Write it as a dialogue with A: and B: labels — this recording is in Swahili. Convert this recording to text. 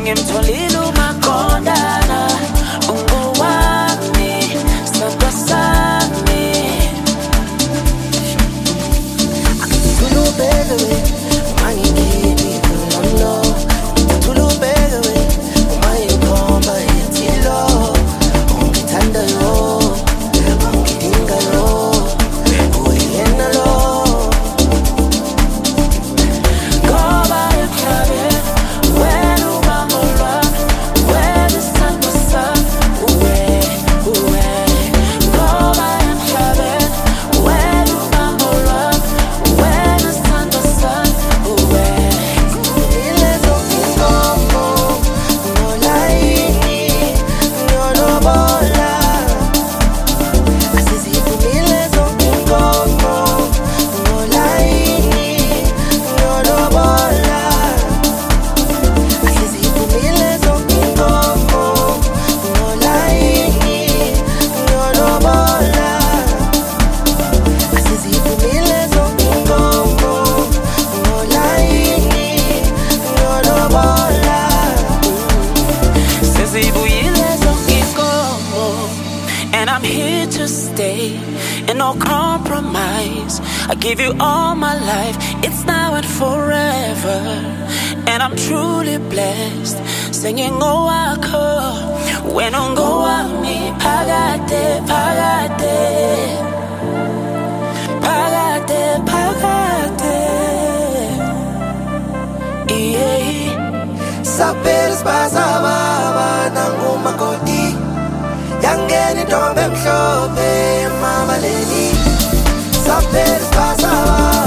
A: ngimtholile uMaqondana ungowami sandwa sami
B: Tulubeka we mangingeni kulomlo Tulubeka we mayinkomba yithilo ungithanda yo ungidinga yo uyena lo
A: ngoba emhlabeni wena ubamba lwami wena isandwa sami uwe ngoba emhlabeni wena ubamba lwami wena isandwa sami uwe
B: Ilezo inkomo nolayini nonobola Asizivumile zonke inkomo nolayini nonobola Asizivumile zonke inkomo nolayini nonobola Asizivumile zonke inkomo nolayini nonobola
A: sezibuyile zonke inkomo and I'm here to stay and no compromise I give you all my life it's now and forever and I'm truly blessed singing ngowakho wena ungowami phakade phakade phakade phakade yeah
B: Saperes basababa nangumakoti Yangeni ntombi emhlophe emabaleni Saperes basababa